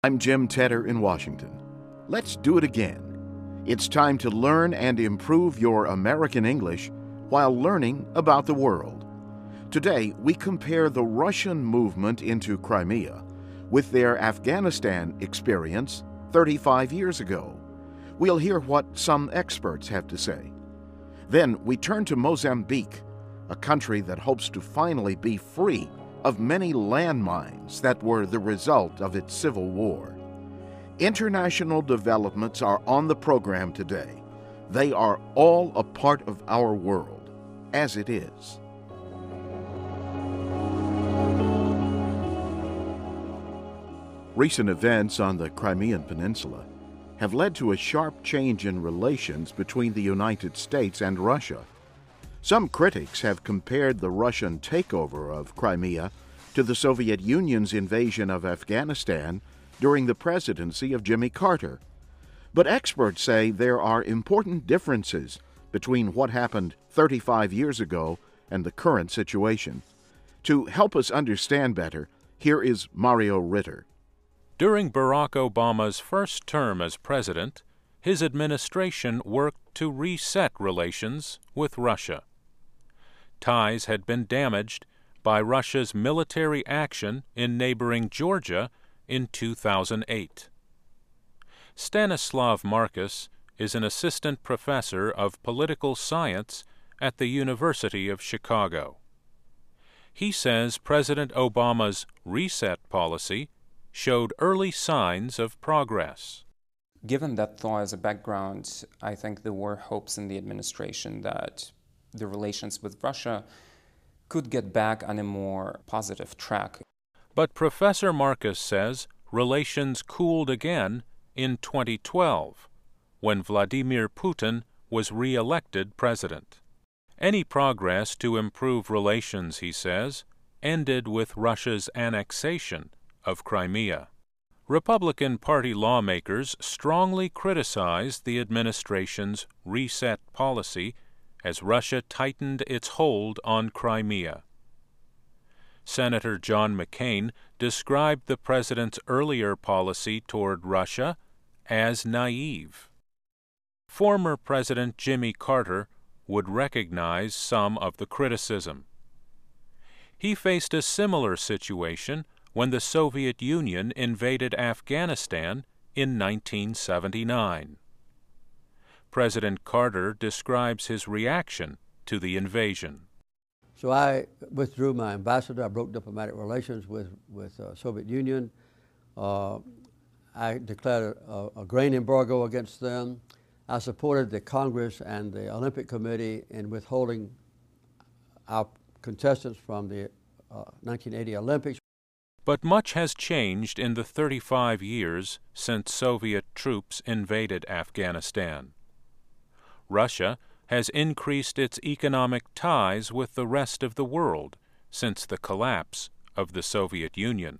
I'm Jim Tedder in Washington. Let's do it again. It's time to learn and improve your American English while learning about the world. Today, we compare the Russian movement into Crimea with their Afghanistan experience 35 years ago. We'll hear what some experts have to say. Then we turn to Mozambique, a country that hopes to finally be free of many landmines that were the result of its civil war. International developments are on the program today. They are all a part of our world, as it is. Recent events on the Crimean Peninsula have led to a sharp change in relations between the United States and Russia. Some critics have compared the Russian takeover of Crimea to the Soviet Union's invasion of Afghanistan during the presidency of Jimmy Carter. But experts say there are important differences between what happened 35 years ago and the current situation. To help us understand better, here is Mario Ritter. During Barack Obama's first term as president, his administration worked to reset relations with Russia. Ties had been damaged by Russia's military action in neighboring Georgia in 2008. Stanislav Marcus is an assistant professor of political science at the University of Chicago. He says President Obama's reset policy showed early signs of progress. Given that thaw as a background, I think there were hopes in the administration that the relations with Russia could get back on a more positive track. But Professor Marcus says relations cooled again in 2012, when Vladimir Putin was re-elected president. Any progress to improve relations, he says, ended with Russia's annexation of Crimea. Republican Party lawmakers strongly criticized the administration's reset policy as Russia tightened its hold on Crimea. Senator John McCain described the president's earlier policy toward Russia as naive. Former President Jimmy Carter would recognize some of the criticism. He faced a similar situation when the Soviet Union invaded Afghanistan in 1979. President Carter describes his reaction to the invasion. So I withdrew my ambassador. I broke diplomatic relations with Soviet Union. I declared a grain embargo against them. I supported the Congress and the Olympic Committee in withholding our contestants from the 1980 Olympics. But much has changed in the 35 years since Soviet troops invaded Afghanistan. Russia has increased its economic ties with the rest of the world since the collapse of the Soviet Union.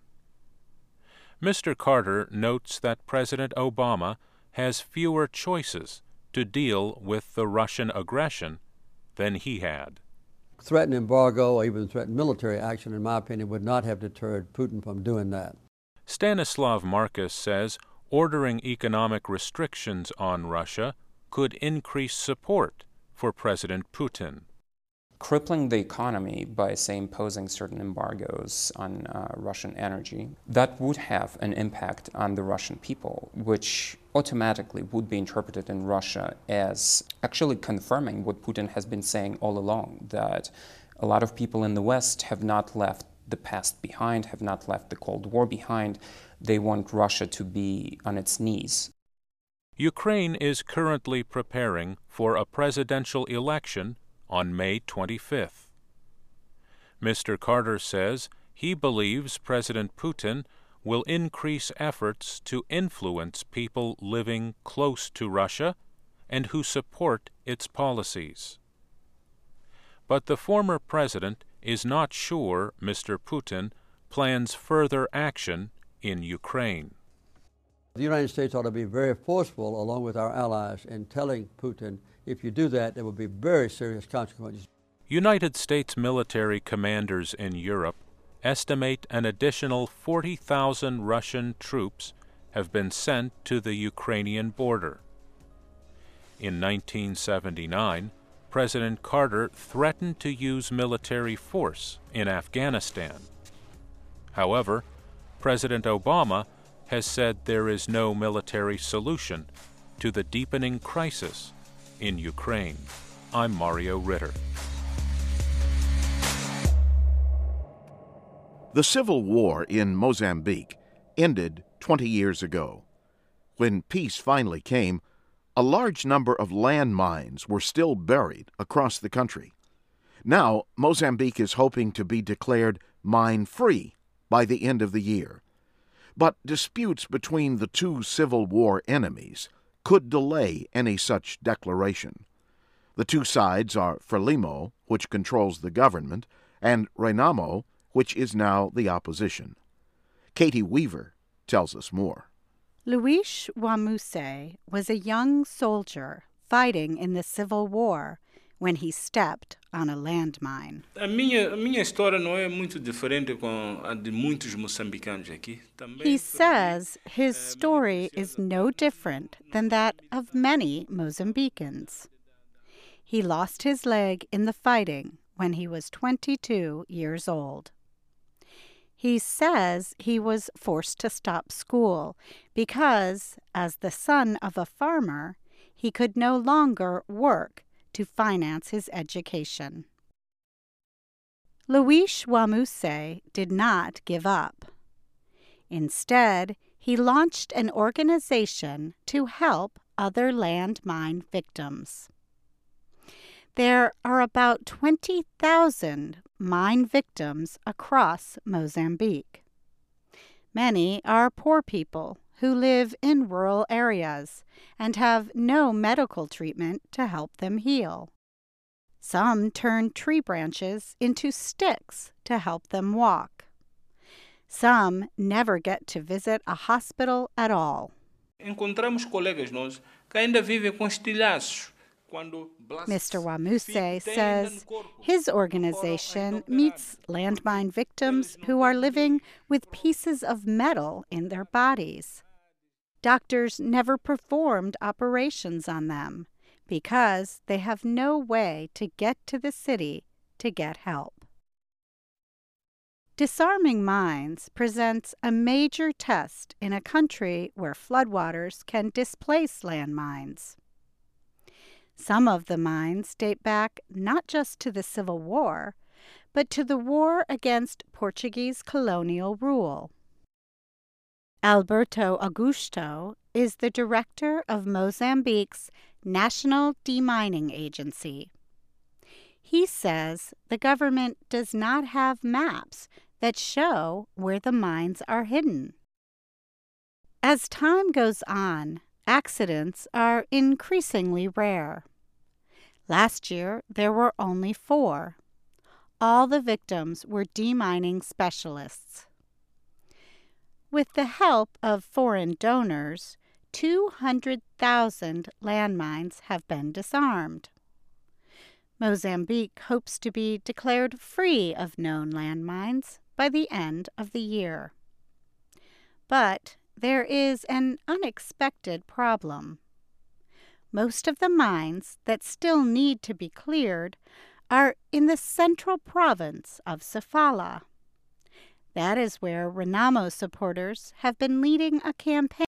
Mr. Carter notes that President Obama has fewer choices to deal with the Russian aggression than he had. Threatened embargo or even threatened military action, in my opinion, would not have deterred Putin from doing that. Stanislav Marcus says ordering economic restrictions on Russia could increase support for President Putin. Crippling the economy by, say, imposing certain embargoes on Russian energy, that would have an impact on the Russian people, which automatically would be interpreted in Russia as actually confirming what Putin has been saying all along, that a lot of people in the West have not left the past behind, have not left the Cold War behind. They want Russia to be on its knees. Ukraine is currently preparing for a presidential election on May 25th. Mr. Carter says he believes President Putin will increase efforts to influence people living close to Russia and who support its policies. But the former president is not sure Mr. Putin plans further action in Ukraine. The United States ought to be very forceful, along with our allies, in telling Putin, if you do that, there will be very serious consequences. United States military commanders in Europe estimate an additional 40,000 Russian troops have been sent to the Ukrainian border. In 1979, President Carter threatened to use military force in Afghanistan. However, President Obama has said there is no military solution to the deepening crisis in Ukraine. I'm Mario Ritter. The civil war in Mozambique ended 20 years ago. When peace finally came, a large number of landmines were still buried across the country. Now, Mozambique is hoping to be declared mine-free by the end of the year. But disputes between the two Civil War enemies could delay any such declaration. The two sides are Frelimo, which controls the government, and Renamo, which is now the opposition. Katie Weaver tells us more. Luis Wamuse was a young soldier fighting in the Civil War when he stepped on a landmine. A minha história não é muito diferente com a de muitos moçambicanos aqui. He says his story is no different than that of many Mozambicans. He lost his leg in the fighting when he was 22 years old. He says he was forced to stop school because, as the son of a farmer, he could no longer work to finance his education. Luis Wamuse did not give up. Instead, he launched an organization to help other landmine victims. There are about 20,000 mine victims across Mozambique. Many are poor people who live in rural areas and have no medical treatment to help them heal. Some turn tree branches into sticks to help them walk. Some never get to visit a hospital at all. Encontramos colegas nossos que ainda vivem com estilhaços. Mr. Wamuse says his organization meets landmine victims who are living with pieces of metal in their bodies. Doctors never performed operations on them because they have no way to get to the city to get help. Disarming mines presents a major test in a country where floodwaters can displace landmines. Some of the mines date back not just to the Civil War, but to the war against Portuguese colonial rule. Alberto Augusto is the director of Mozambique's National Demining Agency. He says the government does not have maps that show where the mines are hidden. As time goes on, accidents are increasingly rare. Last year, there were only 4. All the victims were demining specialists. With the help of foreign donors, 200,000 landmines have been disarmed. Mozambique hopes to be declared free of known landmines by the end of the year. But there is an unexpected problem. Most of the mines that still need to be cleared are in the central province of Sofala. That is where Renamo supporters have been leading a campaign